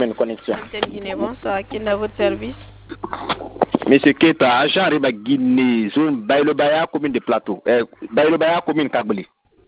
une connexion. Guinée, bonsoir. Qui est à votre service? Monsieur Keita, agent Riba Guinée, zone Bailobaya, commune de Plateau. Bailobaya, commune Kabali.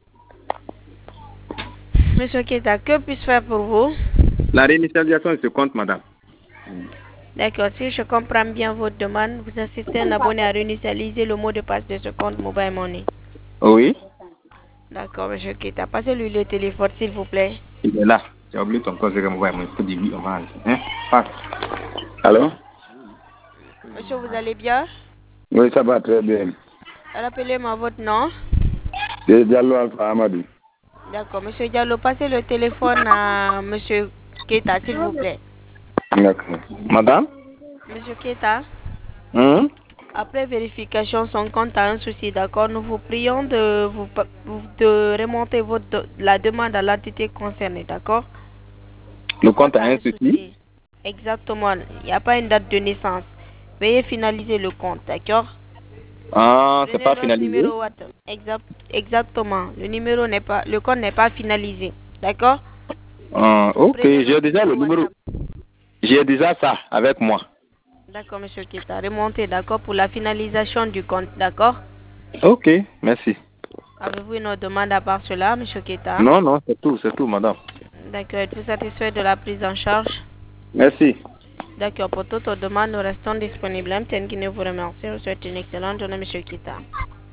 Monsieur Keita, que puis-je faire pour vous? La réinitialisation de ce compte, madame. D'accord, si je comprends bien votre demande, vous assistez un abonné à réinitialiser le mot de passe de ce compte Mobile Money. Oui. D'accord, monsieur Keita. Passez-lui le téléphone, s'il vous plaît. Il est là. J'ai oublié ton code de Mobile Money. Il faut dire oui, hein? Passe. Allô? Monsieur, vous allez bien? Oui, ça va très bien. Rappelez-moi votre nom. C'est Diallo Alpha Amadou. D'accord, monsieur Diallo, passez le téléphone à monsieur Keita, s'il vous plaît. D'accord. Madame? Monsieur Keita, après vérification, son compte a un souci, d'accord? Nous vous prions de remonter la demande à l'entité concernée, d'accord? Le compte a un souci? Exactement, il n'y a pas une date de naissance. Veuillez finaliser le compte, d'accord? Ah, c'est pas finalisé? Exactement, le compte n'est pas finalisé, d'accord? Ah, ok, j'ai déjà le numéro. J'ai déjà ça avec moi. D'accord, monsieur Keita. Remontez, d'accord, pour la finalisation du compte, d'accord? Ok, merci. Avez-vous une autre demande à part cela, monsieur Keita? Non, c'est tout, madame. D'accord, êtes-vous satisfait de la prise en charge? Merci. D'accord, pour toute autre demande, nous restons disponibles. Guinée vous remercie. Je vous souhaite une excellente journée, monsieur Keita.